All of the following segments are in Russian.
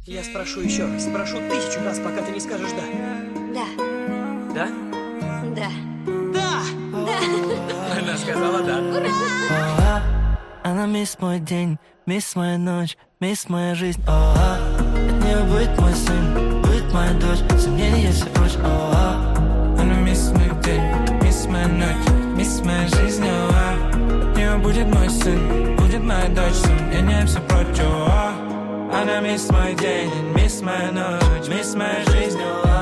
Я спрошу еще раз, спрошу 1000 раз, пока ты не скажешь «да». Да. Да? Да. Да! Она сказала «да». Она мисс мой день, мисс моя ночь, мисс моя жизнь. От нее будет мой сын, будет моя дочь, сомнений все прочь. Она мисс мой день, мисс моя ночь, мисс моя жизнь. От нее будет мой сын, будет моя дочь, сомнений все прочь. Она мисс мой день, мисс моя ночь, мисс моя жизнь.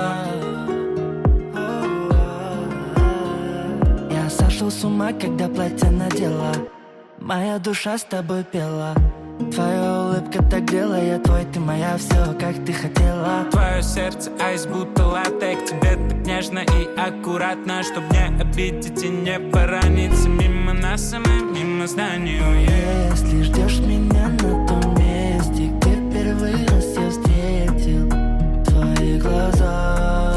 Я сошел с ума, когда платье надела. Моя душа с тобой пела. Твоя улыбка так грела, я твой, ты моя, все, как ты хотела. Твое сердце айс, будто латекс. Тебе так нежно и аккуратно, чтоб не обидеть и не пораниться. Мимо нас, а мы мимо здания уедем. Если ждешь меня на том месте, где первый раз я встретил твои глаза.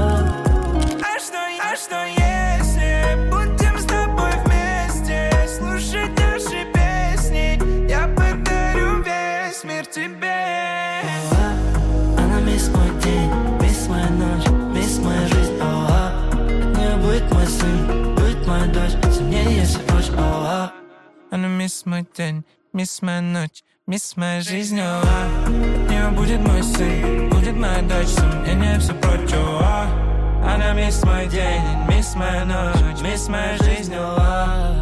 А что если будем с тобой вместе слушать наши песни? Я подарю весь мир тебе. Она мисс мой день, мисс моя ночь, мисс моя жизнь. От нее будет мой сын, будет моя дочь, сомнений все прочь. Она мисс мой день, мисс моя ночь, мисс моя жизнь. От нее будет мой сын, будет моя дочь, сомнения все прочь. Она мисс мой день, мисс моя ночь, мисс моя жизнь.